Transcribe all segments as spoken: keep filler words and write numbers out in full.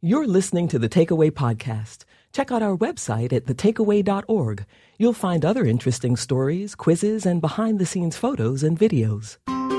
You're listening to The Takeaway Podcast. Check out our website at the takeaway dot org. You'll find other interesting stories, quizzes, and behind-the-scenes photos and videos.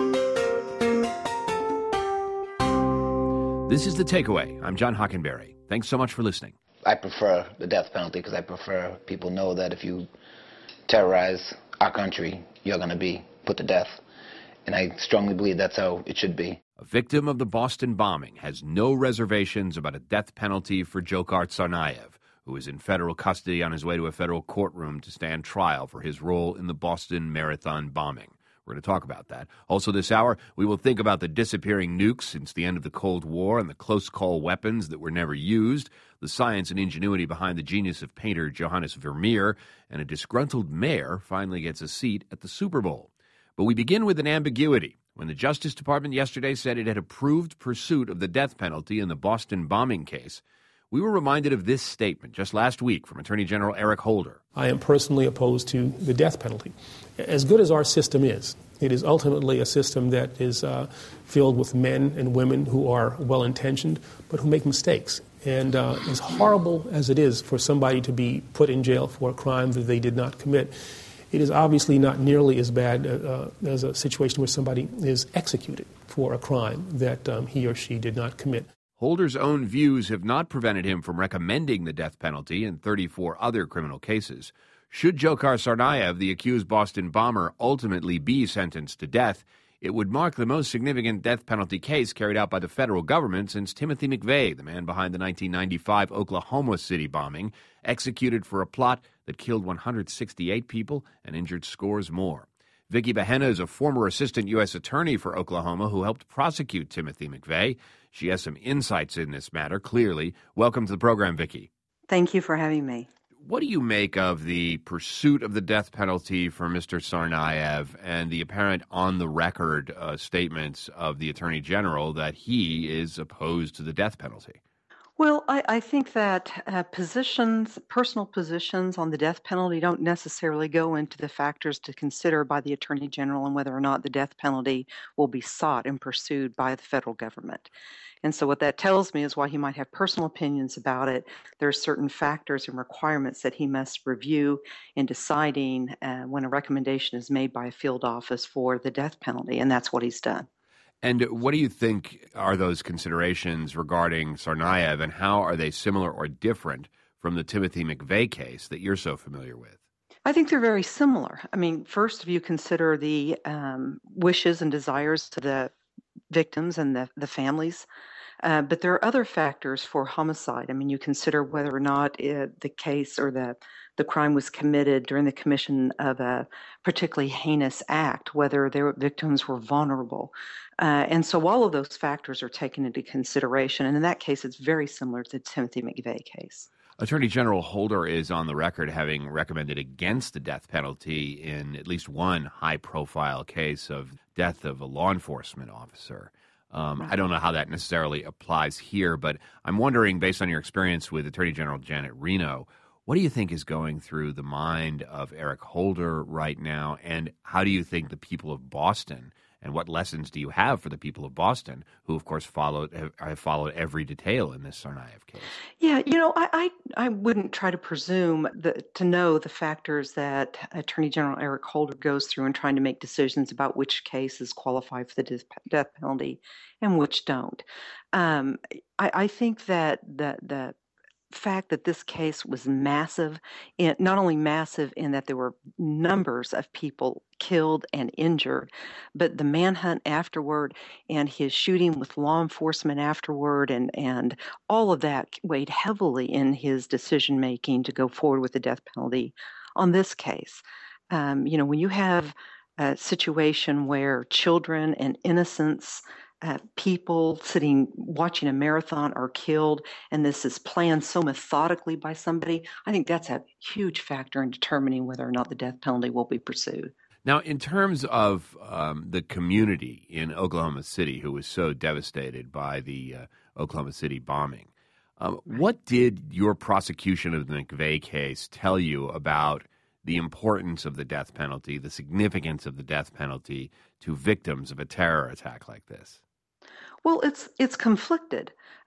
This is The Takeaway. I'm John Hockenberry. Thanks so much for listening. I prefer the death penalty because I prefer people know that if you terrorize our country, you're going to be put to death. And I strongly believe that's how it should be. A victim of the Boston bombing has no reservations about a death penalty for Dzhokhar Tsarnaev, who is in federal custody on his way to a federal courtroom to stand trial for his role in the Boston Marathon bombing. We're going to talk about that. Also this hour, we will think about the disappearing nukes since the end of the Cold War and the close-call weapons that were never used, the science and ingenuity behind the genius of painter Johannes Vermeer, and a disgruntled mayor finally gets a seat at the Super Bowl. But we begin with an ambiguity. When the Justice Department yesterday said it had approved pursuit of the death penalty in the Boston bombing case, we were reminded of this statement just last week from Attorney General Eric Holder. I am personally opposed to the death penalty. As good as our system is, it is ultimately a system that is uh, filled with men and women who are well-intentioned, but who make mistakes. And uh, as horrible as it is for somebody to be put in jail for a crime that they did not commit, it is obviously not nearly as bad uh, as a situation where somebody is executed for a crime that um, he or she did not commit. Holder's own views have not prevented him from recommending the death penalty in thirty-four other criminal cases. Should Dzhokhar Tsarnaev, the accused Boston bomber, ultimately be sentenced to death, it would mark the most significant death penalty case carried out by the federal government since Timothy McVeigh, the man behind the nineteen ninety-five Oklahoma City bombing, executed for a plot that killed one hundred sixty-eight people and injured scores more. Vicky Bahena is a former assistant U S attorney for Oklahoma who helped prosecute Timothy McVeigh. She has some insights in this matter, clearly. Welcome to the program, Vicky. Thank you for having me. What do you make of the pursuit of the death penalty for Mister Tsarnaev and the apparent on-the-record uh, statements of the Attorney General that he is opposed to the death penalty? Well, I, I think that uh, positions, personal positions on the death penalty don't necessarily go into the factors to consider by the Attorney General and whether or not the death penalty will be sought and pursued by the federal government. And so what that tells me is while he might have personal opinions about it, there are certain factors and requirements that he must review in deciding uh, when a recommendation is made by a field office for the death penalty, and that's what he's done. And what do you think are those considerations regarding Tsarnaev, and how are they similar or different from the Timothy McVeigh case that you're so familiar with? I think they're very similar. I mean, first, if you consider the um, wishes and desires of the victims and the, the families, uh, but there are other factors for homicide. I mean, you consider whether or not it, the case or the the crime was committed during the commission of a particularly heinous act, whether their victims were vulnerable. Uh, and so all of those factors are taken into consideration. And in that case, it's very similar to the Timothy McVeigh case. Attorney General Holder is on the record having recommended against the death penalty in at least one high-profile case of death of a law enforcement officer. Um, I don't know how that necessarily applies here, but I'm wondering, based on your experience with Attorney General Janet Reno, what do you think is going through the mind of Eric Holder right now, and how do you think the people of Boston, and what lessons do you have for the people of Boston, who, of course, followed have, have followed every detail in this Tsarnaev case? Yeah, you know, I I, I wouldn't try to presume the, to know the factors that Attorney General Eric Holder goes through in trying to make decisions about which cases qualify for the death penalty and which don't. Um, I, I think that the the fact that this case was massive, in, not only massive in that there were numbers of people killed and injured, but the manhunt afterward and his shooting with law enforcement afterward and, and all of that weighed heavily in his decision making to go forward with the death penalty on this case. Um, you know, when you have a situation where children and innocents Uh, people sitting watching a marathon are killed, and this is planned so methodically by somebody, I think that's a huge factor in determining whether or not the death penalty will be pursued. Now, in terms of um, the community in Oklahoma City who was so devastated by the uh, Oklahoma City bombing, um, right. what did your prosecution of the McVeigh case tell you about the importance of the death penalty, the significance of the death penalty to victims of a terror attack like this? Well, it's it's conflicted.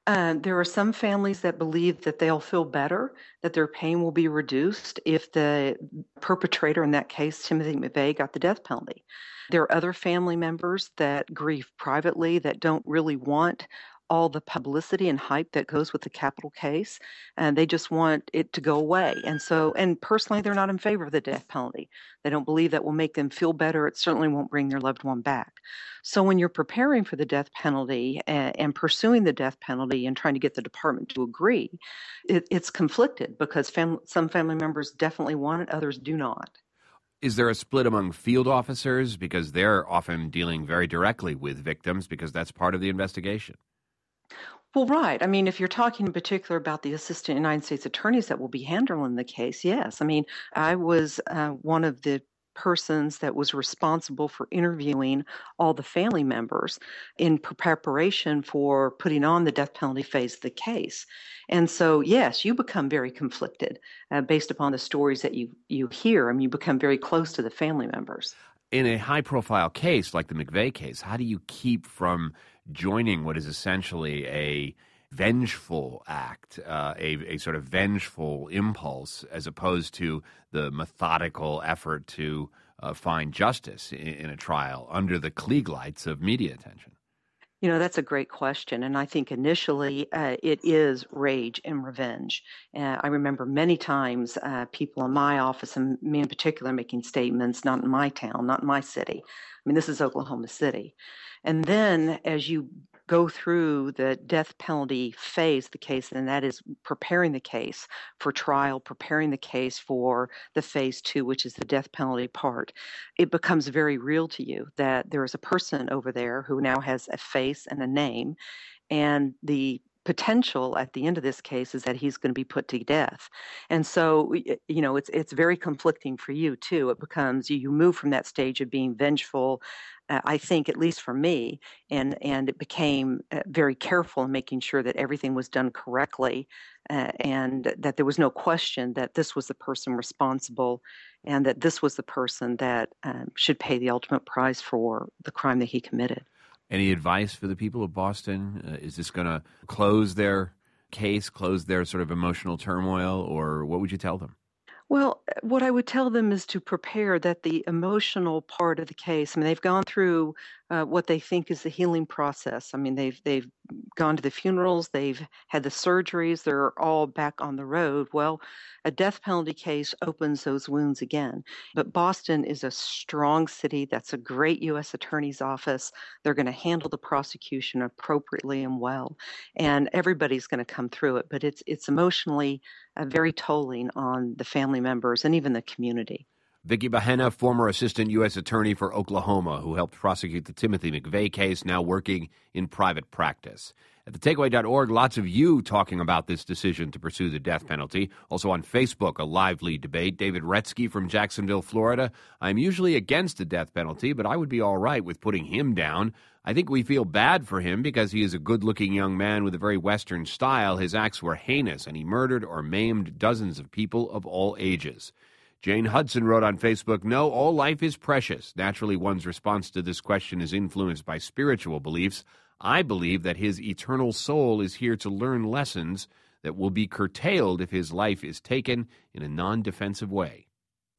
Uh, there are some families that believe that they'll feel better, that their pain will be reduced if the perpetrator, in that case, Timothy McVeigh, got the death penalty. There are other family members that grieve privately that don't really want all the publicity and hype that goes with the capital case, and they just want it to go away. And so, and personally, they're not in favor of the death penalty. They don't believe that will make them feel better. It certainly won't bring their loved one back. So when you're preparing for the death penalty and, and pursuing the death penalty and trying to get the department to agree, it, it's conflicted because fam- some family members definitely want it, others do not. Is there a split among field officers because they're often dealing very directly with victims because that's part of the investigation? Well, right. I mean, if you're talking in particular about the assistant United States attorneys that will be handling the case, yes. I mean, I was uh, one of the persons that was responsible for interviewing all the family members in preparation for putting on the death penalty phase of the case. And so, yes, you become very conflicted uh, based upon the stories that you, you hear. I mean, you become very close to the family members. In a high-profile case like the McVeigh case, how do you keep from joining what is essentially a vengeful act, uh, a, a sort of vengeful impulse, as opposed to the methodical effort to uh, find justice in, in a trial under the Klieg lights of media attention? You know, that's a great question. And I think initially uh, it is rage and revenge. Uh, I remember many times uh, people in my office, and me in particular, making statements, not in my town, not in my city. I mean, this is Oklahoma City. And then as you go through the death penalty phase of the case, and that is preparing the case for trial, preparing the case for the phase two, which is the death penalty part, it becomes very real to you that there is a person over there who now has a face and a name, and the potential at the end of this case is that he's going to be put to death. And so, you know, it's it's very conflicting for you too. It becomes, you, you move from that stage of being vengeful, uh, I think, at least for me, and, and it became uh, very careful in making sure that everything was done correctly uh, and that there was no question that this was the person responsible and that this was the person that um, should pay the ultimate price for the crime that he committed. Any advice for the people of Boston? Uh, is this going to close their case, close their sort of emotional turmoil, or what would you tell them? Well, what I would tell them is to prepare that the emotional part of the case, I mean, they've gone through uh, what they think is the healing process. I mean, they've they've gone to the funerals, they've had the surgeries, they're all back on the road. Well, a death penalty case opens those wounds again. But Boston is a strong city. That's a great U S attorney's office. They're going to handle the prosecution appropriately and well. And everybody's going to come through it. But it's it's emotionally uh, very tolling on the family members and even the community. Vicki Bahena, former assistant U S attorney for Oklahoma, who helped prosecute the Timothy McVeigh case, now working in private practice. At the takeaway dot org, lots of you talking about this decision to pursue the death penalty. Also on Facebook, a lively debate. David Retzky from Jacksonville, Florida. I'm usually against the death penalty, but I would be all right with putting him down. I think we feel bad for him because he is a good-looking young man with a very Western style. His acts were heinous, and he murdered or maimed dozens of people of all ages. Jane Hudson wrote on Facebook, no, all life is precious. Naturally, one's response to this question is influenced by spiritual beliefs. I believe that his eternal soul is here to learn lessons that will be curtailed if his life is taken in a non-defensive way.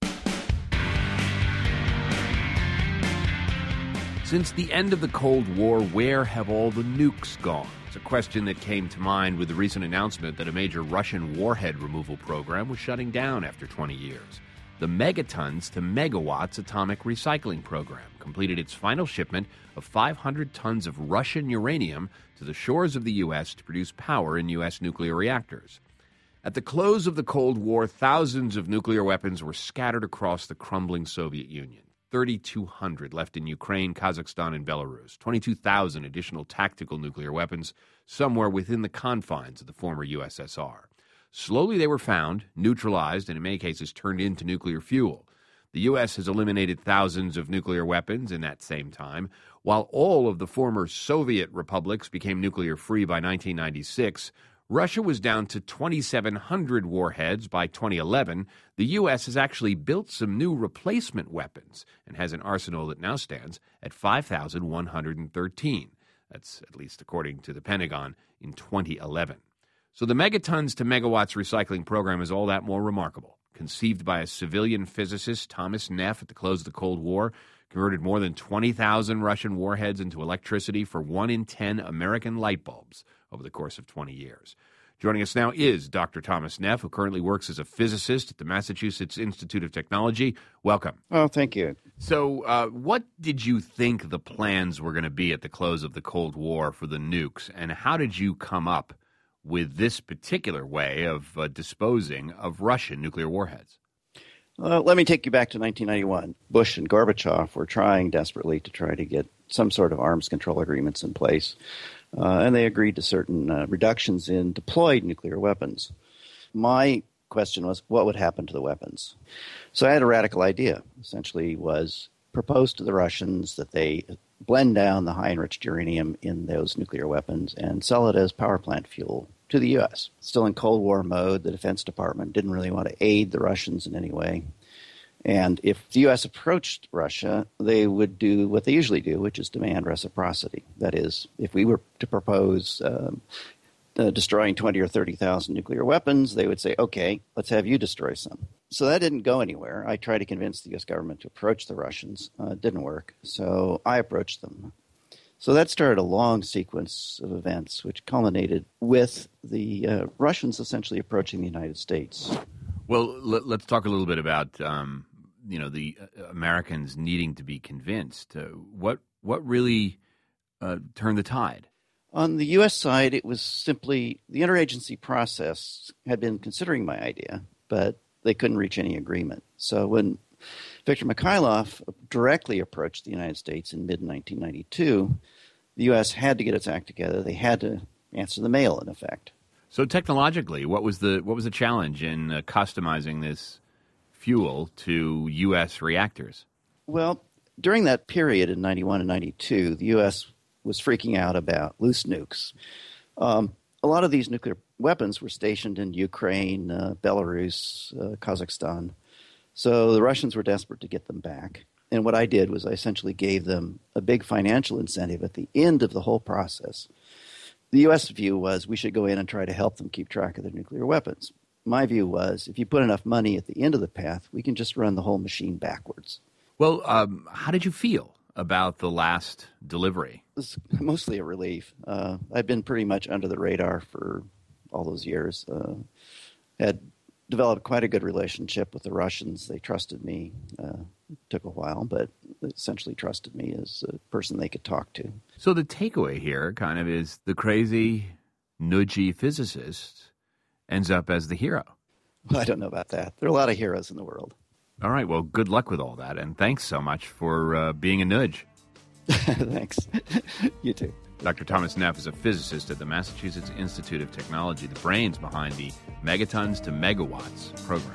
Since the end of the Cold War, where have all the nukes gone? It's a question that came to mind with the recent announcement that a major Russian warhead removal program was shutting down after twenty years. The Megatons to Megawatts Atomic Recycling Program completed its final shipment of five hundred tons of Russian uranium to the shores of the U S to produce power in U S nuclear reactors. At the close of the Cold War, thousands of nuclear weapons were scattered across the crumbling Soviet Union. thirty-two hundred left in Ukraine, Kazakhstan, and Belarus. twenty-two thousand additional tactical nuclear weapons somewhere within the confines of the former U S S R. Slowly they were found, neutralized, and in many cases turned into nuclear fuel. The U S has eliminated thousands of nuclear weapons in that same time. While all of the former Soviet republics became nuclear-free by nineteen ninety-six, Russia was down to twenty-seven hundred warheads by twenty eleven. The U S has actually built some new replacement weapons and has an arsenal that now stands at five thousand one hundred thirteen. That's at least according to the Pentagon in twenty eleven. So the megatons to megawatts recycling program is all that more remarkable. Conceived by a civilian physicist, Thomas Neff, at the close of the Cold War, converted more than twenty thousand Russian warheads into electricity for one in ten American light bulbs over the course of twenty years. Joining us now is Doctor Thomas Neff, who currently works as a physicist at the Massachusetts Institute of Technology. Welcome. Oh, thank you. So uh, what did you think the plans were going to be at the close of the Cold War for the nukes, and how did you come up with this particular way of uh, disposing of Russian nuclear warheads? Uh, let me take you back to nineteen ninety-one. Bush and Gorbachev were trying desperately to try to get some sort of arms control agreements in place, uh, and they agreed to certain uh, reductions in deployed nuclear weapons. My question was, what would happen to the weapons? So I had a radical idea. Essentially was propose to the Russians that they blend down the high-enriched uranium in those nuclear weapons and sell it as power plant fuel to the U S. Still in Cold War mode, the Defense Department didn't really want to aid the Russians in any way. And if the U S approached Russia, they would do what they usually do, which is demand reciprocity. That is, if we were to propose um, uh, destroying twenty or thirty thousand nuclear weapons, they would say, okay, let's have you destroy some. So that didn't go anywhere. I tried to convince the U S government to approach the Russians. Uh, it didn't work. So I approached them. So that started a long sequence of events, which culminated with the uh, Russians essentially approaching the United States. Well, let, let's talk a little bit about um, you know the uh, Americans needing to be convinced. Uh, what what really uh, turned the tide? On the U S side, it was simply the interagency process had been considering my idea, but they couldn't reach any agreement. So when Viktor Mikhailov directly approached the United States in mid nineteen ninety-two, the U S had to get its act together. They had to answer the mail, in effect. So technologically, what was the what was the challenge in uh, customizing this fuel to U S reactors? Well, during that period in ninety-one and ninety-two, the U S was freaking out about loose nukes. Um, a lot of these nuclear weapons were stationed in Ukraine, uh, Belarus, uh, Kazakhstan. So the Russians were desperate to get them back. And what I did was I essentially gave them a big financial incentive at the end of the whole process. The U S view was we should go in and try to help them keep track of their nuclear weapons. My view was if you put enough money at the end of the path, we can just run the whole machine backwards. Well, um, how did you feel about the last delivery? It was mostly a relief. Uh, I've been pretty much under the radar for all those years. Uh, had developed quite a good relationship with the Russians. They trusted me. Uh, it took a while, but essentially trusted me as a person they could talk to. So the takeaway here kind of is the crazy, nudgy physicist ends up as the hero. Well, I don't know about that. There are a lot of heroes in the world. All right. Well, good luck with all that. And thanks so much for uh, being a nudge. Thanks. You too. Doctor Thomas Neff is a physicist at the Massachusetts Institute of Technology, the brains behind the Megatons to Megawatts program.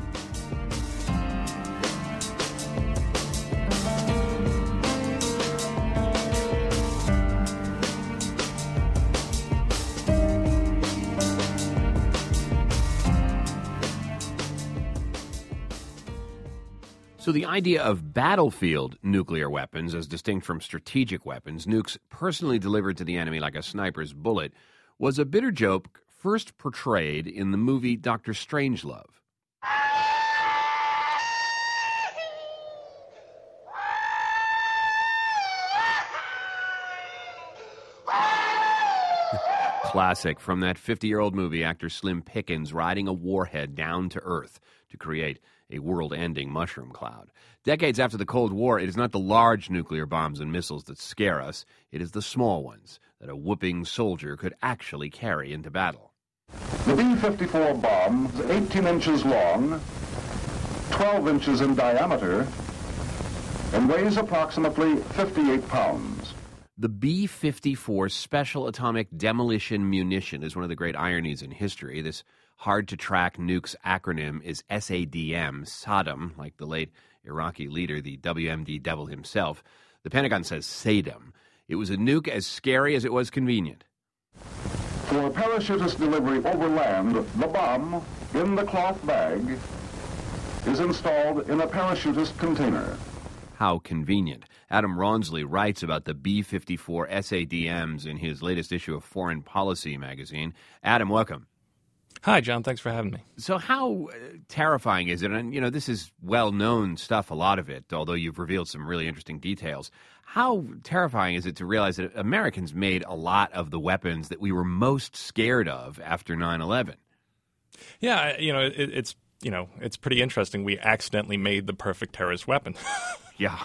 So the idea of battlefield nuclear weapons, as distinct from strategic weapons, nukes personally delivered to the enemy like a sniper's bullet, was a bitter joke first portrayed in the movie Doctor Strangelove. Classic from that fifty-year-old movie, actor Slim Pickens riding a warhead down to Earth to create a world-ending mushroom cloud. Decades after the Cold War, it is not the large nuclear bombs and missiles that scare us. It is the small ones that a whooping soldier could actually carry into battle. The B fifty-four bomb is eighteen inches long, twelve inches in diameter, and weighs approximately fifty-eight pounds. The B fifty-four Special Atomic Demolition Munition is one of the great ironies in history. This hard-to-track nuke's acronym is S A D M, Saddam, like the late Iraqi leader, the W M D devil himself. The Pentagon says Saddam. It was a nuke as scary as it was convenient. For parachutist delivery over land, the bomb, in the cloth bag, is installed in a parachutist container. How convenient. Adam Rawnsley writes about the B fifty-four S A D Ms in his latest issue of Foreign Policy magazine. Adam, welcome. Hi, John. Thanks for having me. So how uh, terrifying is it? And, you know, this is well-known stuff, a lot of it, although you've revealed some really interesting details. How terrifying is it to realize that Americans made a lot of the weapons that we were most scared of after nine eleven? Yeah, you know, it, it's, you know, it's pretty interesting. We accidentally made the perfect terrorist weapon. Yeah.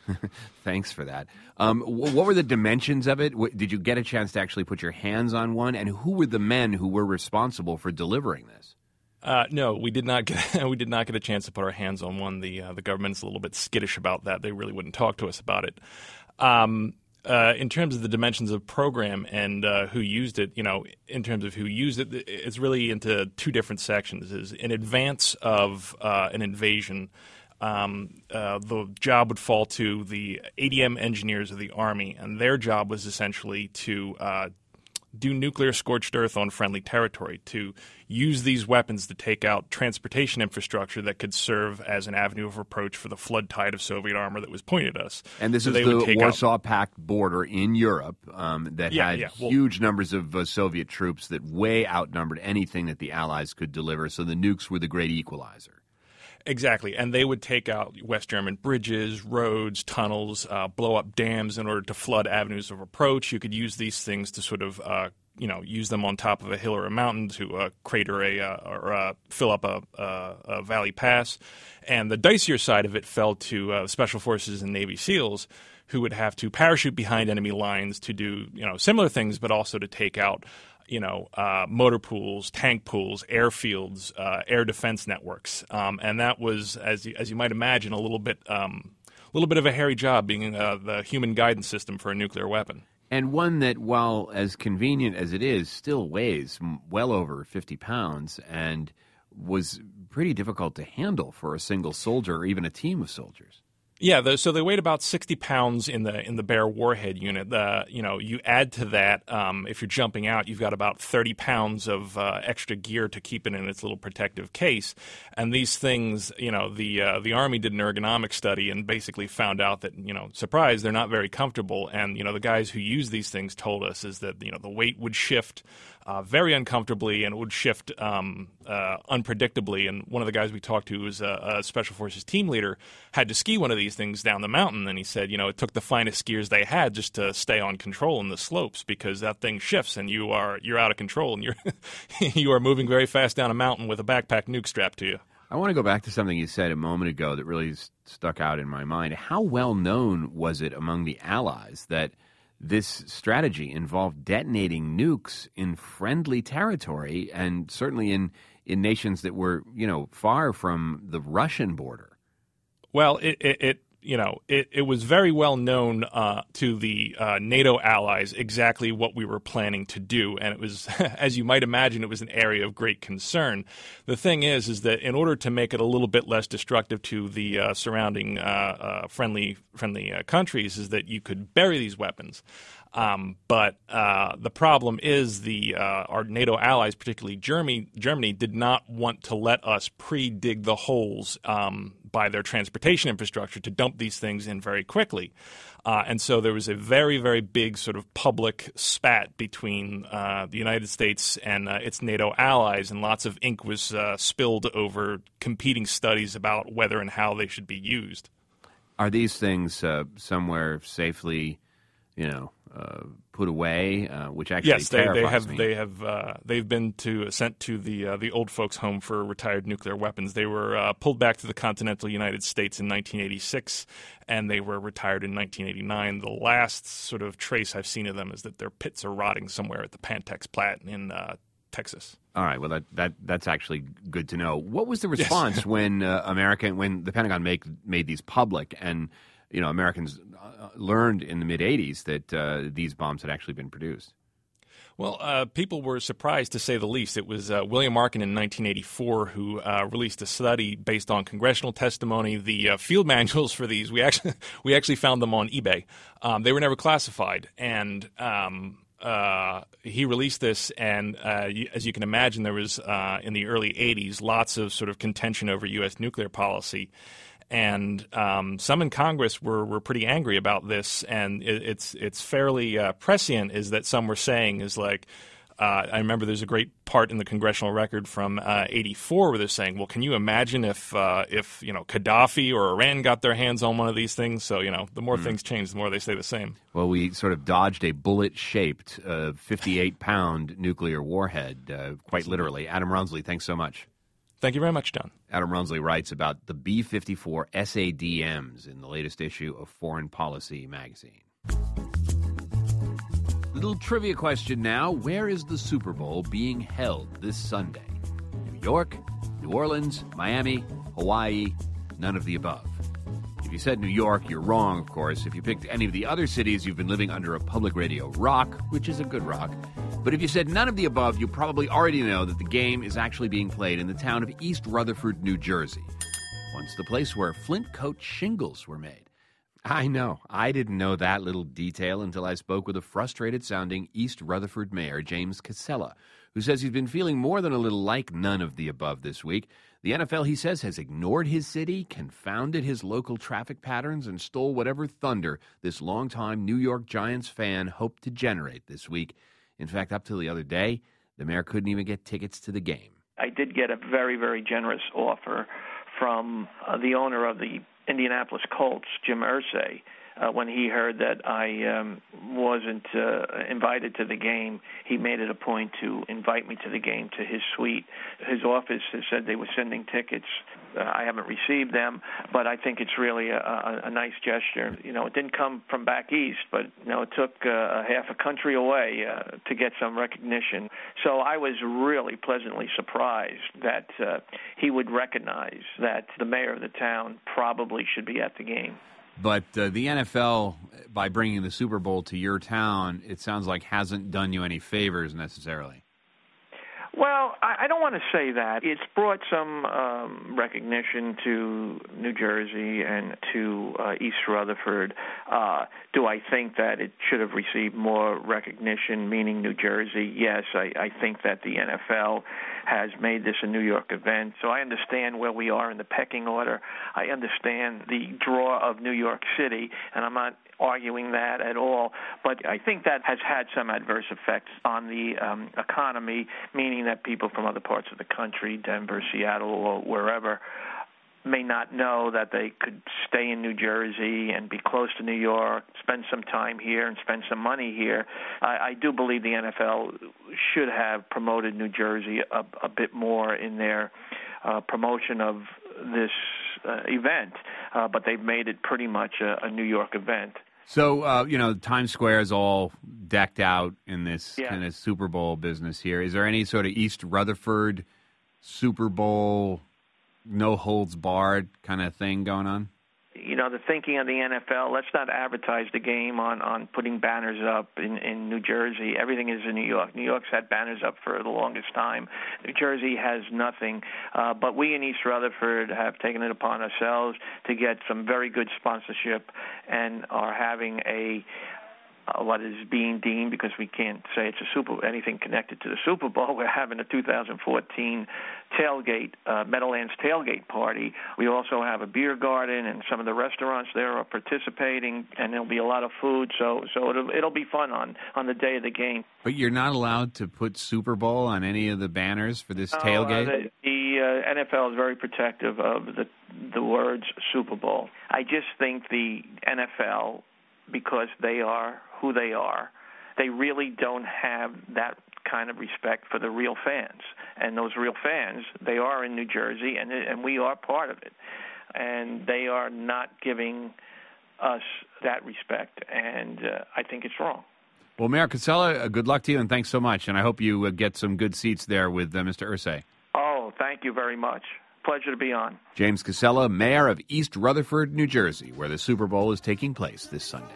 Thanks for that. Um, what were the dimensions of it? Did you get a chance to actually put your hands on one? And who were the men who were responsible for delivering this? Uh, no, we did not get we did not get a chance to put our hands on one. The uh, the government's a little bit skittish about that. They really wouldn't talk to us about it. Um, uh, in terms of the dimensions of program and uh, who used it, you know, in terms of who used it, it's really into two different sections. Is in advance of uh, an invasion. Um, uh, the job would fall to the A D M engineers of the Army, and their job was essentially to uh, do nuclear scorched earth on friendly territory, to use these weapons to take out transportation infrastructure that could serve as an avenue of approach for the flood tide of Soviet armor that was pointed at us. And this so is the Warsaw out... Pact border in Europe um, that yeah, had yeah. Well, huge numbers of uh, Soviet troops that way outnumbered anything that the Allies could deliver, so the nukes were the great equalizer. Exactly, and they would take out West German bridges, roads, tunnels, uh, blow up dams in order to flood avenues of approach. You could use these things to sort of, uh, you know, use them on top of a hill or a mountain to uh, crater a uh, or uh, fill up a, a, a valley pass. And the dicier side of it fell to uh, Special Forces and Navy SEALs, who would have to parachute behind enemy lines to do, you know, similar things, but also to take out, you know, uh, motor pools, tank pools, airfields, uh, air defense networks, um, and that was, as you, as you might imagine, a little bit, um, a little bit of a hairy job, being uh, the human guidance system for a nuclear weapon. And one that, while as convenient as it is, still weighs well over fifty pounds and was pretty difficult to handle for a single soldier or even a team of soldiers. Yeah, the, so they weighed about sixty pounds in the in the bare warhead unit. The, you know, you add to that, um, if you're jumping out, you've got about thirty pounds of uh, extra gear to keep it in its little protective case. And these things, you know, the uh, the Army did an ergonomic study and basically found out that, you know, surprise, they're not very comfortable. And, you know, the guys who use these things told us is that, you know, the weight would shift Uh, very uncomfortably, and it would shift um, uh, unpredictably. And one of the guys we talked to, who was a, a Special Forces team leader, had to ski one of these things down the mountain. And he said, you know, it took the finest skiers they had just to stay on control in the slopes, because that thing shifts and you are you're out of control, and you're you are moving very fast down a mountain with a backpack nuke strapped to you. I want to go back to something you said a moment ago that really st- stuck out in my mind. How well known was it among the Allies that this strategy involved detonating nukes in friendly territory, and certainly in, in nations that were, you know, far from the Russian border? Well, it, it, it you know, it, it was very well known uh, to the uh, NATO allies exactly what we were planning to do, and it was, as you might imagine, it was an area of great concern. The thing is, is that in order to make it a little bit less destructive to the uh, surrounding uh, uh, friendly friendly uh, countries, is that you could bury these weapons. Um, but uh, the problem is the uh, our NATO allies, particularly Germany, Germany, did not want to let us pre-dig the holes um, by their transportation infrastructure to dump these things in very quickly. Uh, and so there was a very, very big sort of public spat between uh, the United States and uh, its NATO allies, and lots of ink was uh, spilled over competing studies about whether and how they should be used. Are these things uh, somewhere safely, you know, Uh, put away, uh, which actually yes, they, terrifies they have. me. They have. Uh, they've been to sent to the uh, the old folks' home for retired nuclear weapons. They were uh, pulled back to the continental United States in nineteen eighty-six, and they were retired in nineteen eighty-nine. The last sort of trace I've seen of them is that their pits are rotting somewhere at the Pantex Plat in uh, Texas. All right. Well, that, that that's actually good to know. What was the response yes. when uh, American when the Pentagon make, made these public, and you know, Americans uh, learned in the mid-eighties that uh, these bombs had actually been produced? Well, uh, people were surprised, to say the least. It was uh, William Arkin in nineteen eighty-four who uh, released a study based on congressional testimony. The uh, field manuals for these, we actually we actually found them on eBay. Um, they were never classified, and um, uh, he released this. And uh, you, as you can imagine, there was uh, in the early eighties lots of sort of contention over U S nuclear policy. and um, some in Congress were, were pretty angry about this. And it, it's it's fairly uh, prescient, is that some were saying is like, uh, I remember there's a great part in the congressional record from uh, eighty-four where they're saying, well, can you imagine if uh, if you know Gaddafi or Iran got their hands on one of these things? So you know, the more mm. things change, the more they stay the same. Well, we sort of dodged a bullet-shaped, uh, fifty-eight pound nuclear warhead, uh, quite literally. Adam Runsley, thanks so much. Thank you very much, John. Adam Runsley writes about the B fifty-four S A D Ms in the latest issue of Foreign Policy magazine. Little trivia question now. Where is the Super Bowl being held this Sunday? New York, New Orleans, Miami, Hawaii, none of the above. If you said New York, you're wrong, of course. If you picked any of the other cities, you've been living under a public radio rock, which is a good rock. But if you said none of the above, you probably already know that the game is actually being played in the town of East Rutherford, New Jersey. Once the place where Flint coat shingles were made. I know. I didn't know that little detail until I spoke with a frustrated-sounding East Rutherford mayor, James Casella, who says he's been feeling more than a little like none of the above this week. The N F L, he says, has ignored his city, confounded his local traffic patterns, and stole whatever thunder this longtime New York Giants fan hoped to generate this week. In fact, up till the other day, the mayor couldn't even get tickets to the game. I did get a very, very generous offer from uh, the owner of the Indianapolis Colts, Jim Irsay, uh, when he heard that I um, wasn't uh, invited to the game. He made it a point to invite me to the game to his suite. His office has said they were sending tickets. Uh, I haven't received them, but I think it's really a, a, a nice gesture. You know, it didn't come from back east, but, you know, it took uh, a half a country away uh, to get some recognition. So I was really pleasantly surprised that uh, he would recognize that the mayor of the town probably should be at the game. But uh, the N F L, by bringing the Super Bowl to your town, it sounds like hasn't done you any favors necessarily. Well, I don't want to say that. It's brought some um, recognition to New Jersey and to uh, East Rutherford. Uh, do I think that it should have received more recognition, meaning New Jersey? Yes, I, I think that the N F L has made this a New York event. So I understand where we are in the pecking order. I understand the draw of New York City, and I'm not arguing that at all, but I think that has had some adverse effects on the um, economy, meaning that people from other parts of the country, Denver, Seattle, or wherever, may not know that they could stay in New Jersey and be close to New York, spend some time here and spend some money here. I, I do believe the N F L should have promoted New Jersey a, a bit more in their uh, promotion of this uh, event, uh, but they've made it pretty much a, a New York event. So, uh, you know, Times Square is all decked out in this yeah. kind of Super Bowl business here. Is there any sort of East Rutherford Super Bowl, no holds barred kind of thing going on? You know, the thinking of the N F L, let's not advertise the game on, on putting banners up in, in New Jersey. Everything is in New York. New York's had banners up for the longest time. New Jersey has nothing. Uh, but we in East Rutherford have taken it upon ourselves to get some very good sponsorship and are having a Uh, what is being deemed, because we can't say it's a Super anything connected to the Super Bowl. We're having a two thousand fourteen tailgate, uh, Meadowlands tailgate party. We also have a beer garden, and some of the restaurants there are participating, and there'll be a lot of food. So, so it'll it'll be fun on, on the day of the game. But you're not allowed to put Super Bowl on any of the banners for this uh, tailgate? The, the uh, N F L is very protective of the the words Super Bowl. I just think the N F L, because they are who they are, they really don't have that kind of respect for the real fans. And those real fans, they are in New Jersey, and and we are part of it. And they are not giving us that respect, and uh, I think it's wrong. Well, Mayor Casella, uh, good luck to you, and thanks so much. And I hope you uh, get some good seats there with uh, Mister Irsay. Oh, thank you very much. Pleasure to be on. James Casella, mayor of East Rutherford, New Jersey, where the Super Bowl is taking place this Sunday.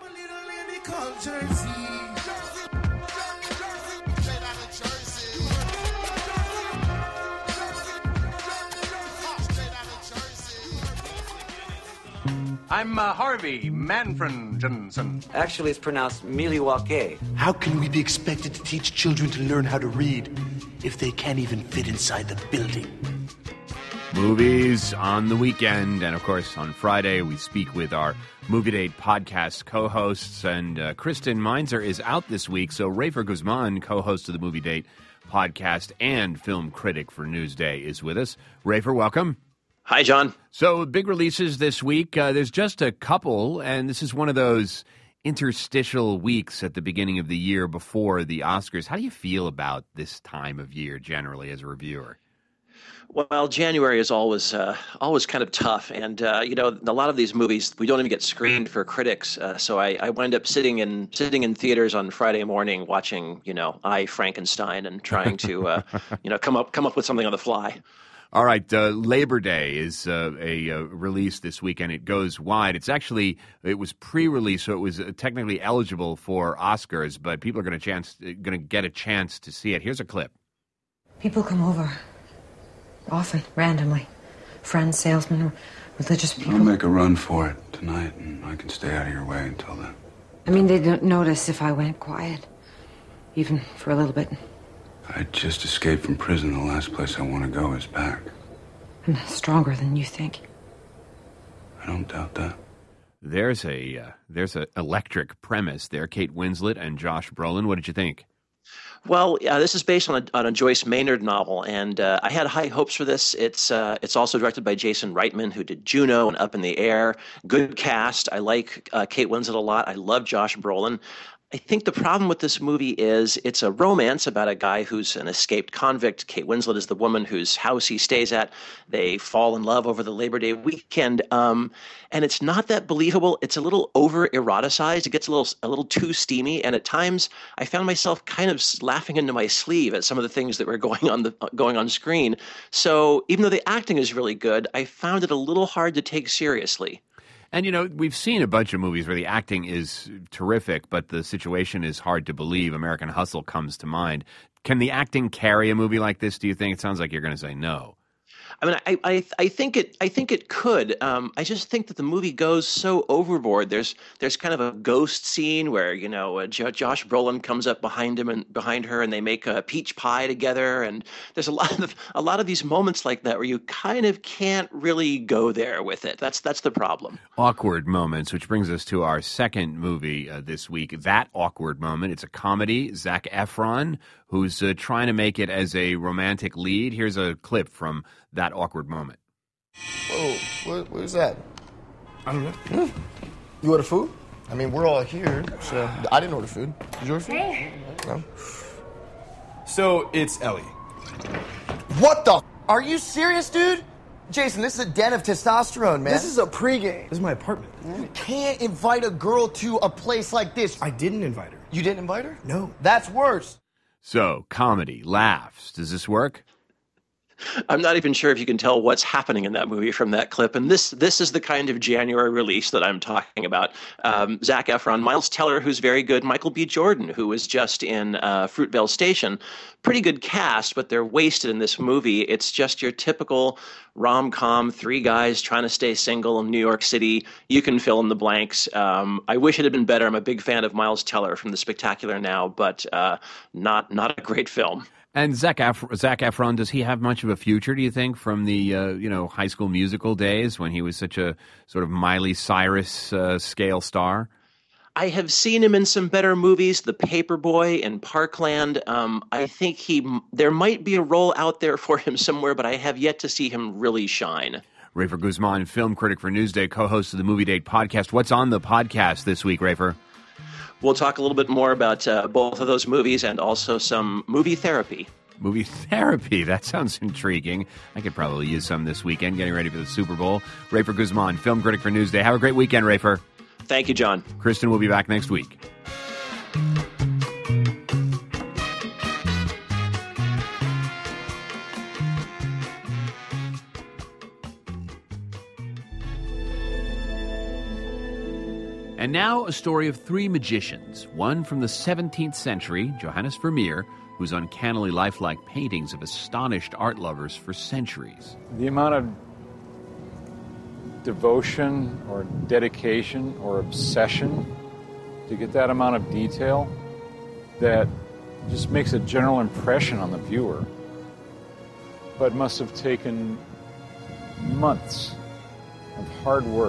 I'm uh, Harvey Manfred Johnson. Actually, it's pronounced Milwaukee. How can we be expected to teach children to learn how to read if they can't even fit inside the building? Movies on the weekend, and of course on Friday we speak with our Movie Date podcast co-hosts, and uh, Kristen Meinzer is out this week, so Rafer Guzman, co-host of the Movie Date podcast and film critic for Newsday, is with us. Rafer, welcome. Hi, John. So big releases this week. Uh, there's just a couple, and this is one of those interstitial weeks at the beginning of the year before the Oscars. How do you feel about this time of year generally as a reviewer? Well, January is always uh, always kind of tough, and uh, you know, a lot of these movies we don't even get screened for critics. Uh, so I, I wind up sitting in sitting in theaters on Friday morning, watching, you know, I, Frankenstein, and trying to uh, you know come up come up with something on the fly. All right, uh, Labor Day is uh, a uh, release this weekend. It goes wide. It's actually it was pre-release, so it was uh, technically eligible for Oscars, but people are going to chance going to get a chance to see it. Here's a clip. People come over. Often, randomly. Friends, salesmen, or religious people. I'll make a run for it tonight, and I can stay out of your way until then. I mean, they don't notice if I went quiet. Even for a little bit. I just escaped from prison. The last place I want to go is back. I'm stronger than you think. I don't doubt that. There's a uh, there's an electric premise there. Kate Winslet and Josh Brolin. What did you think? Well, uh, this is based on a, on a Joyce Maynard novel, and uh, I had high hopes for this. It's uh, it's also directed by Jason Reitman, who did Juno and Up in the Air. Good cast. I like uh, Kate Winslet a lot. I love Josh Brolin. I think the problem with this movie is it's a romance about a guy who's an escaped convict. Kate Winslet is the woman whose house he stays at. They fall in love over the Labor Day weekend, um, and it's not that believable. It's a little over-eroticized. It gets a little a little too steamy, and at times I found myself kind of laughing into my sleeve at some of the things that were going on the going on screen. So even though the acting is really good, I found it a little hard to take seriously. And, you know, we've seen a bunch of movies where the acting is terrific, but the situation is hard to believe. American Hustle comes to mind. Can the acting carry a movie like this, do you think? It sounds like you're going to say no. I mean, I, I I think it I think it could. Um, I just think that the movie goes so overboard. There's there's kind of a ghost scene where, you know, uh, jo- Josh Brolin comes up behind him and behind her, and they make a peach pie together. And there's a lot of a lot of these moments like that where you kind of can't really go there with it. That's that's the problem. Awkward moments, which brings us to our second movie uh, this week. That Awkward Moment. It's a comedy. Zac Efron, who's uh, trying to make it as a romantic lead. Here's a clip from That Awkward Moment. Whoa, what, what is that? I don't know. Mm. You order food? I mean, we're all here, so I didn't order food. Did you order food? Hey. No. So it's Ellie. What the? Are you serious, dude? Jason, this is a den of testosterone, man. This is a pregame. This is my apartment. You can't invite a girl to a place like this. I didn't invite her. You didn't invite her? No. That's worse. So, comedy, laughs. Does this work? I'm not even sure if you can tell what's happening in that movie from that clip. And this this is the kind of January release that I'm talking about. Um, Zac Efron, Miles Teller, who's very good, Michael B. Jordan, who was just in uh, Fruitvale Station. Pretty good cast, but they're wasted in this movie. It's just your typical rom-com, three guys trying to stay single in New York City. You can fill in the blanks. Um, I wish it had been better. I'm a big fan of Miles Teller from The Spectacular Now, but uh, not not a great film. And Zac, Ef- Zac Efron, does he have much of a future, do you think, from the uh, you know High School Musical days when he was such a sort of Miley Cyrus uh, scale star? I have seen him in some better movies, The Paperboy and Parkland. Um, I think he there might be a role out there for him somewhere, but I have yet to see him really shine. Rafer Guzman, film critic for Newsday, co-host of the Movie Date podcast. What's on the podcast this week, Rafer? We'll talk a little bit more about uh, both of those movies and also some movie therapy. Movie therapy. That sounds intriguing. I could probably use some this weekend, getting ready for the Super Bowl. Rafer Guzman, film critic for Newsday. Have a great weekend, Rafer. Thank you, John. Kristen will be back next week. And now a story of three magicians, one from the seventeenth century, Johannes Vermeer, whose uncannily lifelike paintings have astonished art lovers for centuries. The amount of devotion or dedication or obsession to get that amount of detail that just makes a general impression on the viewer, but must have taken months of hard work.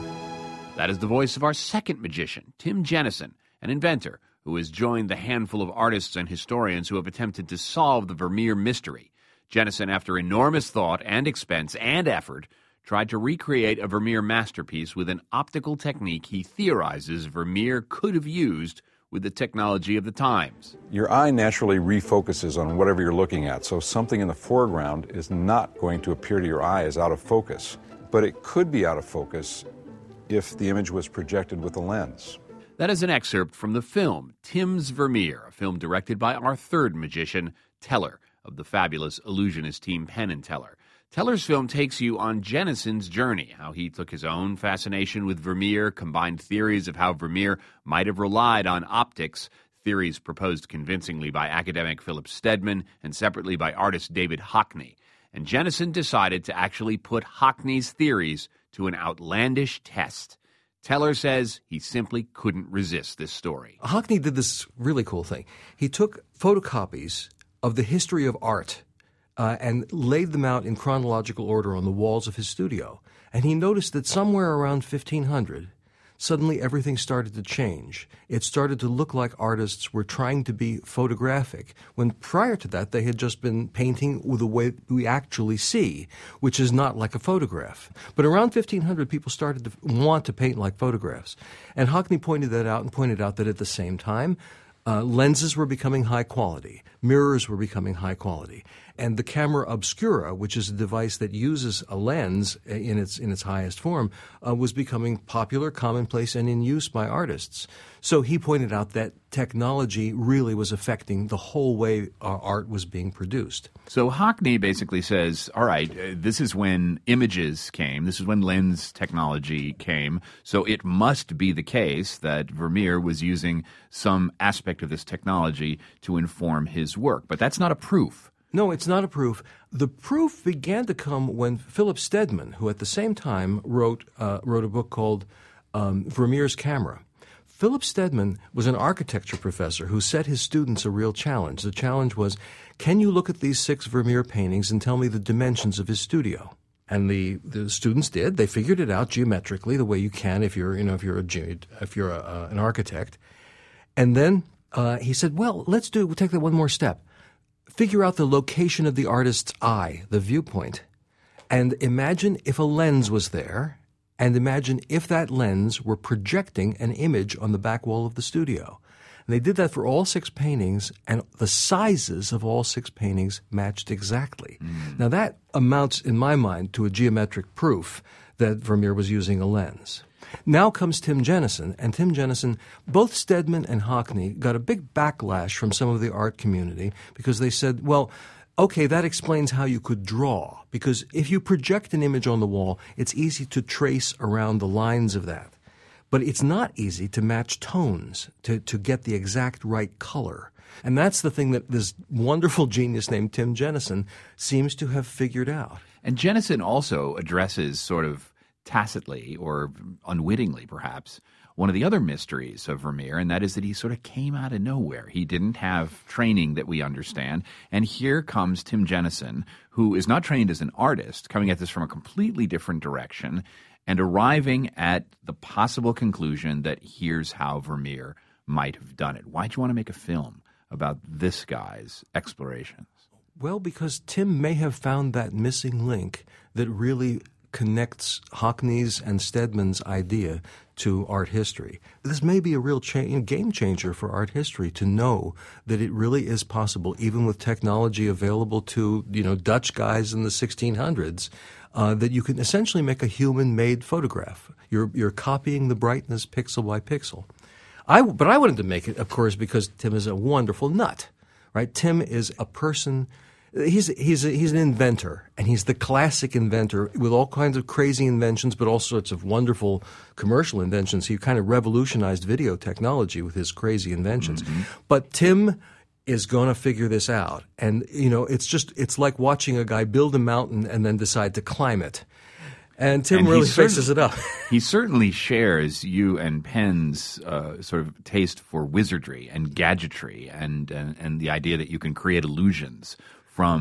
That is the voice of our second magician, Tim Jenison, an inventor who has joined the handful of artists and historians who have attempted to solve the Vermeer mystery. Jenison, after enormous thought and expense and effort, tried to recreate a Vermeer masterpiece with an optical technique he theorizes Vermeer could have used with the technology of the times. Your eye naturally refocuses on whatever you're looking at, so something in the foreground is not going to appear to your eye as out of focus. But it could be out of focus if the image was projected with a lens. That is an excerpt from the film Tim's Vermeer, a film directed by our third magician, Teller, of the fabulous illusionist team Penn and Teller. Teller's film takes you on Jenison's journey, how he took his own fascination with Vermeer, combined theories of how Vermeer might have relied on optics, theories proposed convincingly by academic Philip Stedman and separately by artist David Hockney. And Jenison decided to actually put Hockney's theories to an outlandish test. Teller says he simply couldn't resist this story. Hockney did this really cool thing. He took photocopies of the history of art uh, and laid them out in chronological order on the walls of his studio. And he noticed that somewhere around fifteen hundred, suddenly everything started to change. It started to look like artists were trying to be photographic, when prior to that they had just been painting with the way we actually see, which is not like a photograph. But around fifteen hundred, people started to want to paint like photographs. And Hockney pointed that out and pointed out that at the same time, uh, lenses were becoming high quality, mirrors were becoming high quality. And the camera obscura, which is a device that uses a lens in its in its highest form, uh, was becoming popular, commonplace, and in use by artists. So he pointed out that technology really was affecting the whole way uh, art was being produced. So Hockney basically says, all right, uh, this is when images came, this is when lens technology came, so it must be the case that Vermeer was using some aspect of this technology to inform his work. But that's not a proof. No, it's not a proof. The proof began to come when Philip Stedman, who at the same time wrote uh, wrote a book called um, Vermeer's Camera. Philip Stedman was an architecture professor who set his students a real challenge. The challenge was, can you look at these six Vermeer paintings and tell me the dimensions of his studio? And the, the students did. They figured it out geometrically the way you can if you're you know if you're a if you're a, uh, an architect. And then uh, he said, well, let's do we'll take that one more step. Figure out the location of the artist's eye, the viewpoint, and imagine if a lens was there, and imagine if that lens were projecting an image on the back wall of the studio. And they did that for all six paintings, and the sizes of all six paintings matched exactly. Mm. Now that amounts, in my mind, to a geometric proof that Vermeer was using a lens. Now comes Tim Jenison, and Tim Jenison, both Stedman and Hockney got a big backlash from some of the art community because they said, well, okay, that explains how you could draw, because if you project an image on the wall, it's easy to trace around the lines of that. But it's not easy to match tones, to, to get the exact right color. And that's the thing that this wonderful genius named Tim Jenison seems to have figured out. And Jenison also addresses sort of tacitly or unwittingly perhaps one of the other mysteries of Vermeer, and that is that he sort of came out of nowhere. He didn't have training that we understand, and here comes Tim Jenison, who is not trained as an artist, coming at this from a completely different direction and arriving at the possible conclusion that here's how Vermeer might have done it. Why'd you want to make a film about this guy's explorations? Well, because Tim may have found that missing link that really connects Hockney's and Stedman's idea to art history. This may be a real cha- game changer for art history to know that it really is possible, even with technology available to, you know, Dutch guys in the sixteen hundreds, uh, that you can essentially make a human-made photograph. You're you're copying the brightness pixel by pixel. I but I wanted to make it, of course, because Tim is a wonderful nut, right? Tim is a person. He's he's a, he's an inventor, and he's the classic inventor with all kinds of crazy inventions, but all sorts of wonderful commercial inventions. He kind of revolutionized video technology with his crazy inventions. Mm-hmm. But Tim is going to figure this out, and you know, it's just it's like watching a guy build a mountain and then decide to climb it. And Tim and really faces it up. He certainly shares you and Penn's uh, sort of taste for wizardry and gadgetry, and, and and the idea that you can create illusions from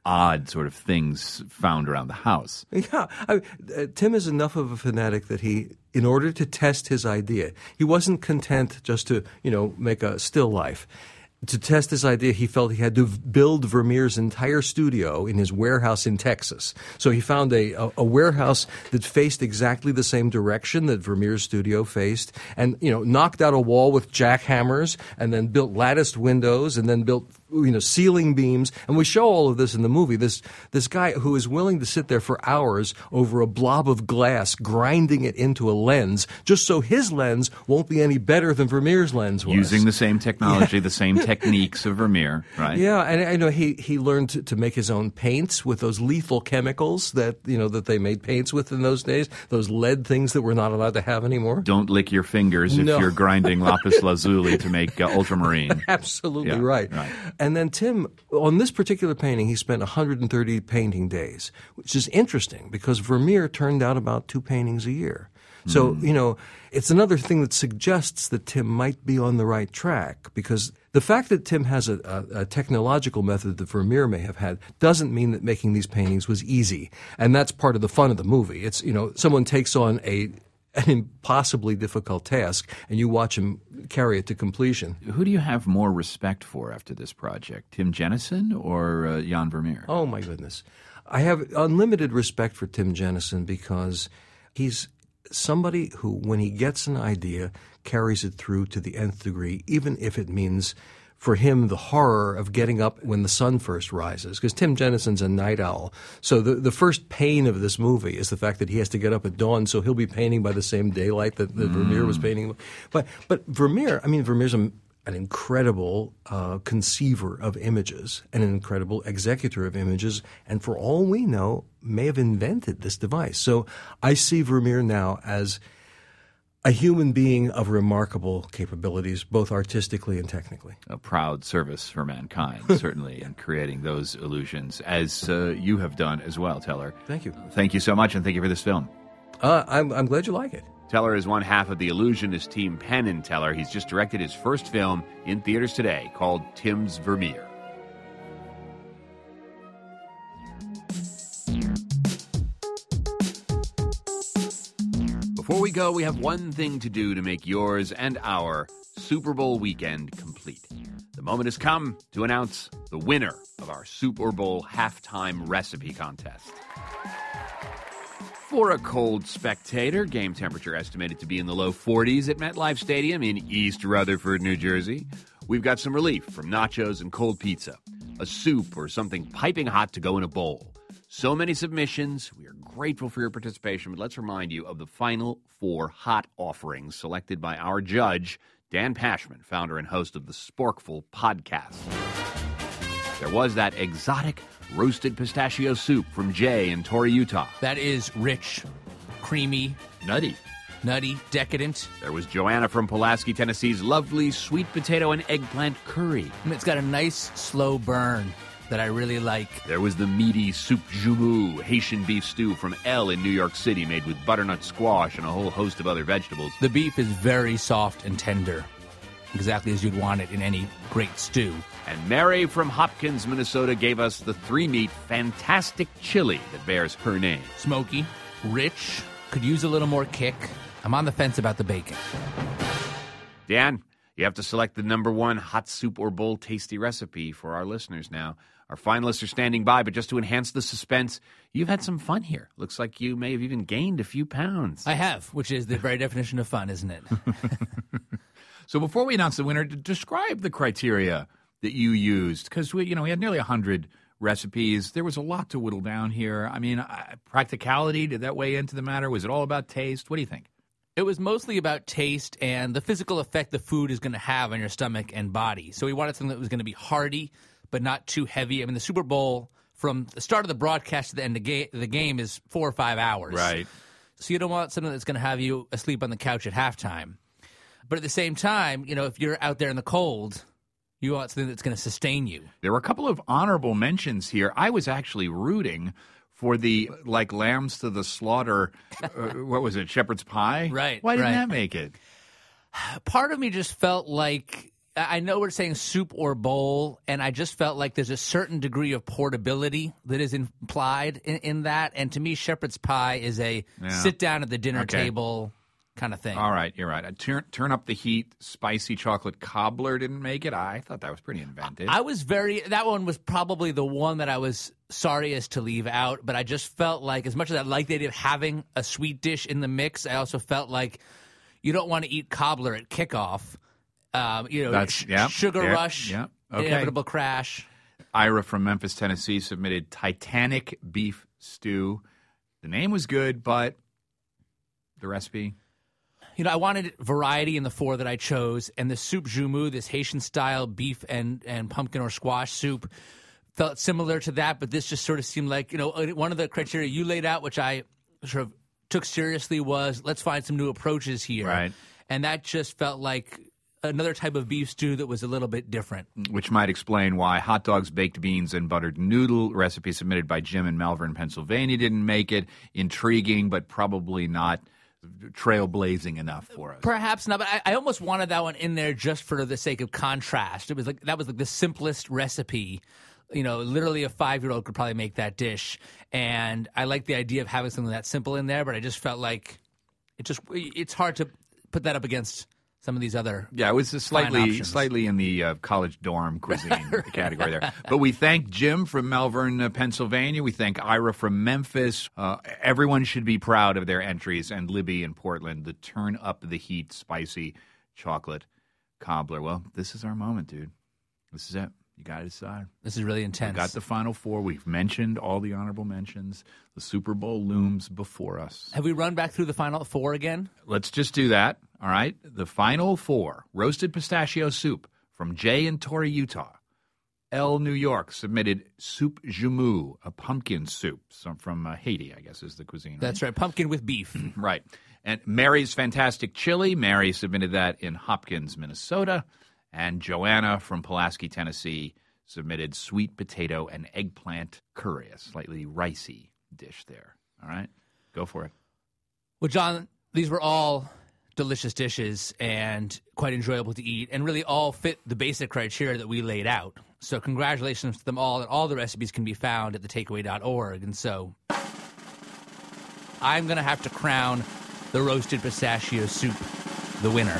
odd sort of things found around the house. Yeah. I, uh, Tim is enough of a fanatic that he, in order to test his idea, he wasn't content just to, you know, make a still life. To test this idea, he felt he had to build Vermeer's entire studio in his warehouse in Texas. So he found a, a, a warehouse that faced exactly the same direction that Vermeer's studio faced, and, you know, knocked out a wall with jackhammers, and then built latticed windows, and then built, you know, ceiling beams. And we show all of this in the movie. This this guy who is willing to sit there for hours over a blob of glass, grinding it into a lens, just so his lens won't be any better than Vermeer's lens was. Using the same technology, yeah. the same techniques of Vermeer, right? Yeah, and I know he he learned to, to make his own paints with those lethal chemicals that, you know, that they made paints with in those days, those lead things that we're not allowed to have anymore. Don't lick your fingers if No. you're grinding lapis lazuli to make uh, ultramarine. Absolutely Yeah, right. right. And then Tim, on this particular painting, he spent one hundred thirty painting days, which is interesting because Vermeer turned out about two paintings a year. So, Mm. you know, it's another thing that suggests that Tim might be on the right track, because the fact that Tim has a, a, a technological method that Vermeer may have had doesn't mean that making these paintings was easy. And that's part of the fun of the movie. It's, you know, someone takes on a an impossibly difficult task, and you watch him carry it to completion. Who do you have more respect for after this project, Tim Jennison or uh, Jan Vermeer? Oh, my goodness. I have unlimited respect for Tim Jennison because he's somebody who, when he gets an idea, carries it through to the nth degree, even if it means, for him, the horror of getting up when the sun first rises. Because Tim Jennison's a night owl. So the, the first pain of this movie is the fact that he has to get up at dawn, so he'll be painting by the same daylight that, that mm. Vermeer was painting. But, but Vermeer, I mean, Vermeer's a an incredible uh, conceiver of images, an incredible executor of images, and for all we know, may have invented this device. So I see Vermeer now as a human being of remarkable capabilities, both artistically and technically. A proud service for mankind, certainly, in creating those illusions, as uh, you have done as well, Teller. Thank you. Thank you so much, and thank you for this film. Uh, I'm, I'm glad you like it. Teller is one half of the illusionist team Penn and Teller. He's just directed his first film in theaters today called Tim's Vermeer. Before we go, we have one thing to do to make yours and our Super Bowl weekend complete. The moment has come to announce the winner of our Super Bowl halftime recipe contest. For a cold spectator, game temperature estimated to be in the low forties at MetLife Stadium in East Rutherford, New Jersey. We've got some relief from nachos and cold pizza, a soup or something piping hot to go in a bowl. So many submissions. We are grateful for your participation, but let's remind you of the final four hot offerings selected by our judge, Dan Pashman, founder and host of the Sporkful podcast. There was that exotic roasted pistachio soup from Jay in Torrey, Utah. That is rich, creamy, nutty, nutty, decadent. There was Joanna from Pulaski, Tennessee's lovely sweet potato and eggplant curry. And it's got a nice slow burn that I really like. There was the meaty soup joumou, Haitian beef stew from Elle in New York City, made with butternut squash and a whole host of other vegetables. The beef is very soft and tender, exactly as you'd want it in any great stew. And Mary from Hopkins, Minnesota, gave us the three-meat fantastic chili that bears her name. Smoky, rich, could use a little more kick. I'm on the fence about the bacon. Dan, you have to select the number one hot soup or bowl tasty recipe for our listeners now. Our finalists are standing by, but just to enhance the suspense, you've had some fun here. Looks like you may have even gained a few pounds. I have, which is the very definition of fun, isn't it? So before we announce the winner, describe the criteria that you used, because we, you know, we had nearly a hundred recipes. There was a lot to whittle down here. I mean, uh, practicality, did that weigh into the matter? Was it all about taste? What do you think? It was mostly about taste and the physical effect the food is going to have on your stomach and body. So we wanted something that was going to be hearty, but not too heavy. I mean, the Super Bowl, from the start of the broadcast to the end of ga- the game, is four or five hours. Right. So you don't want something that's going to have you asleep on the couch at halftime. But at the same time, you know, if you're out there in the cold, you want something that's going to sustain you. There were a couple of honorable mentions here. I was actually rooting for the, like, lambs to the slaughter, uh, what was it, shepherd's pie? Right. Why didn't right. that make it? Part of me just felt like I know we're saying soup or bowl, and I just felt like there's a certain degree of portability that is implied in, in that. And to me, shepherd's pie is a Yeah. sit down at the dinner Okay. table kind of thing. All right, you're right. Turn turn up the heat. Spicy chocolate cobbler didn't make it. I thought that was pretty inventive. I was very, that one was probably the one that I was sorriest to leave out, but I just felt like, as much as I like the idea of having a sweet dish in the mix, I also felt like you don't want to eat cobbler at kickoff. Um, you know, That's sh- yeah, sugar yeah, rush, yeah. Okay. inevitable crash. Ira from Memphis, Tennessee submitted Titanic beef stew. The name was good, but the recipe. You know, I wanted variety in the four that I chose, and the soup jumu, this Haitian-style beef and, and pumpkin or squash soup, felt similar to that, but this just sort of seemed like, you know, one of the criteria you laid out, which I sort of took seriously, was let's find some new approaches here. Right. And that just felt like another type of beef stew that was a little bit different. Which might explain why hot dogs, baked beans, and buttered noodle recipe submitted by Jim in Malvern, Pennsylvania didn't make it. Intriguing, but probably not trailblazing enough for us. Perhaps not, but I, I almost wanted that one in there just for the sake of contrast. It was like that was like the simplest recipe. You know, literally a five-year-old could probably make that dish, and I like the idea of having something that simple in there. But I just felt like it just it's hard to put that up against some of these other Yeah, it was a slightly options. slightly in the uh, college dorm cuisine category there. But we thank Jim from Malvern, uh, Pennsylvania. We thank Ira from Memphis. Uh, everyone should be proud of their entries. And Libby in Portland, the turn up the heat spicy chocolate cobbler. Well, this is our moment, dude. This is it. You got to decide. This is really intense. We got the final four. We've mentioned all the honorable mentions. The Super Bowl looms before us. Have we run back through the final four again? Let's just do that, all right? The final four. Roasted pistachio soup from Jay in Torrey, Utah. L, New York, submitted soup jumu, a pumpkin soup some from uh, Haiti, I guess is the cuisine. Right? That's right, pumpkin with beef. Right. And Mary's Fantastic Chili. Mary submitted that in Hopkins, Minnesota. And Joanna from Pulaski, Tennessee, submitted sweet potato and eggplant curry, a slightly ricey dish there. All right? Go for it. Well, John, these were all delicious dishes and quite enjoyable to eat, and really all fit the basic criteria that we laid out. So congratulations to them all, and all the recipes can be found at the takeaway dot org. And so I'm going to have to crown the roasted pistachio soup the winner.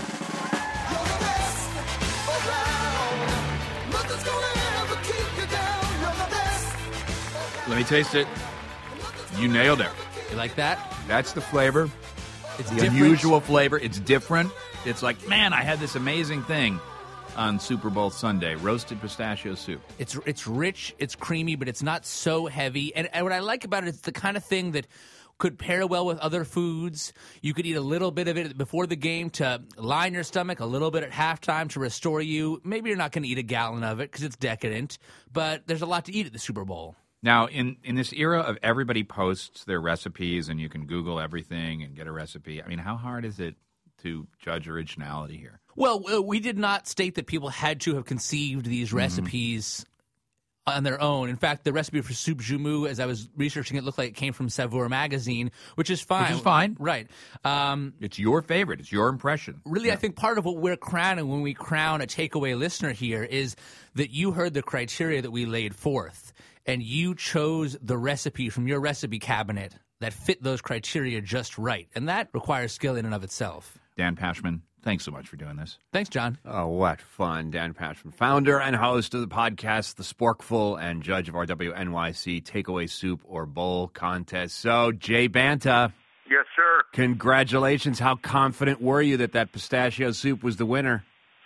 Let me taste it. You nailed it. You like that? That's the flavor. It's the different. unusual flavor. It's different. It's like, man, I had this amazing thing on Super Bowl Sunday, roasted pistachio soup. It's it's rich, it's creamy, but it's not so heavy. And, and what I like about it, it's the kind of thing that could pair well with other foods. You could eat a little bit of it before the game to line your stomach, a little bit at halftime to restore you. Maybe you're not going to eat a gallon of it because it's decadent, but there's a lot to eat at the Super Bowl. Now, in, in this era of everybody posts their recipes and you can Google everything and get a recipe, I mean, how hard is it to judge originality here? Well, uh, we did not state that people had to have conceived these Mm-hmm. recipes on their own. In fact, the recipe for soup jumu, as I was researching it, looked like it came from Savour magazine, which is fine. Which is fine. Right. Um, It's your favorite. It's your impression. Really, yeah. I think part of what we're crowning when we crown a takeaway listener here is that you heard the criteria that we laid forth, and you chose the recipe from your recipe cabinet that fit those criteria just right. And that requires skill in and of itself. Dan Pashman, thanks so much for doing this. Thanks, John. Oh, what fun. Dan Pashman, founder and host of the podcast, The Sporkful, and judge of our W N Y C Takeaway Soup or Bowl contest. So, Jay Banta. Yes, sir. Congratulations. How confident were you that that pistachio soup was the winner?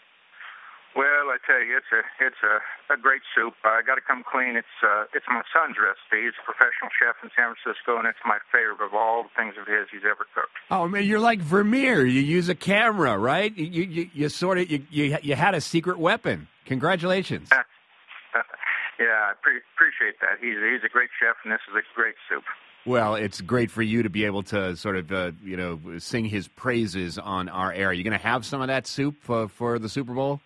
Well, I tell you, it's a it's a, a great soup. I got to come clean. It's uh, it's my son's recipe. He's a professional chef in San Francisco, and it's my favorite of all the things of his he's ever cooked. Oh, man, you're like Vermeer. You use a camera, right? You you, you sort of, you, you you had a secret weapon. Congratulations. Yeah, I pre- appreciate that. He's he's a great chef, and this is a great soup. Well, it's great for you to be able to sort of, uh, you know, sing his praises on our air. Are you going to have some of that soup uh, for the Super Bowl?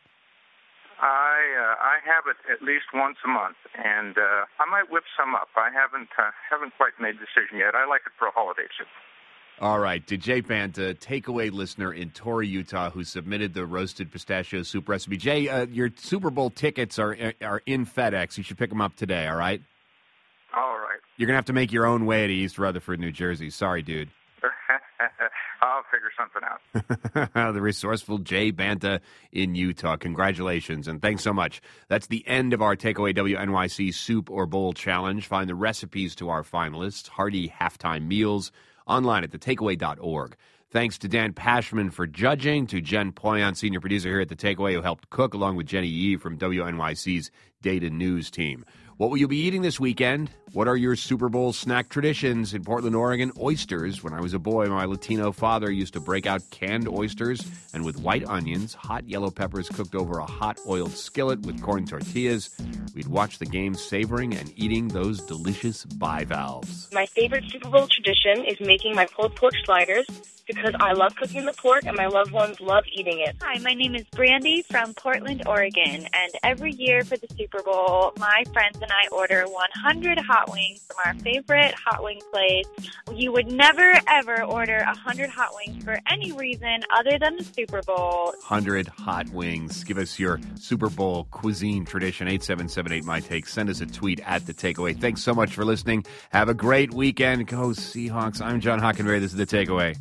I uh, I have it at least once a month, and uh, I might whip some up. I haven't uh, haven't quite made a decision yet. I like it for a holiday soup. All right, to Jay Banta, takeaway listener in Torrey, Utah, who submitted the roasted pistachio soup recipe. Jay, uh, your Super Bowl tickets are are in FedEx. You should pick them up today, all right? All right. You're going to have to make your own way to East Rutherford, New Jersey. Sorry, dude. I'll figure something out. The resourceful Jay Banta in Utah. Congratulations, and thanks so much. That's the end of our Takeaway W N Y C Soup or Bowl Challenge. Find the recipes to our finalists, hearty halftime meals, online at the takeaway dot org. Thanks to Dan Pashman for judging, to Jen Poyant, senior producer here at The Takeaway, who helped cook, along with Jenny Yee from W N Y C's Data News team. What will you be eating this weekend? What are your Super Bowl snack traditions? In Portland, Oregon, oysters. When I was a boy, my Latino father used to break out canned oysters, and with white onions, hot yellow peppers cooked over a hot oiled skillet with corn tortillas, we'd watch the game savoring and eating those delicious bivalves. My favorite Super Bowl tradition is making my pulled pork sliders, because I love cooking the pork and my loved ones love eating it. Hi, my name is Brandy from Portland, Oregon, and every year for the Super Bowl, my friends and I order one hundred hot wings from our favorite hot wing place. You would never, ever order one hundred hot wings for any reason other than the Super Bowl. one hundred hot wings. Give us your Super Bowl cuisine tradition, eight seven seven eight, my take. Send us a tweet at The Takeaway. Thanks so much for listening. Have a great weekend. Go Seahawks. I'm John Hockenberry. This is The Takeaway.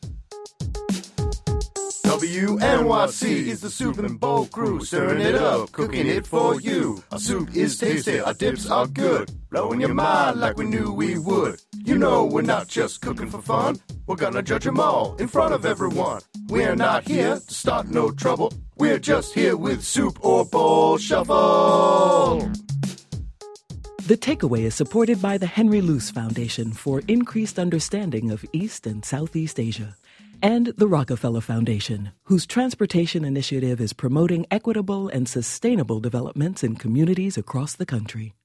W N Y C is the Soup and Bowl crew, stirring it up, cooking it for you. Our soup is tasty, our dips are good, blowing your mind like we knew we would. You know we're not just cooking for fun, we're gonna judge them all in front of everyone. We're not here to start no trouble, we're just here with Soup or Bowl Shuffle. The Takeaway is supported by the Henry Luce Foundation for increased understanding of East and Southeast Asia, and the Rockefeller Foundation, whose transportation initiative is promoting equitable and sustainable developments in communities across the country.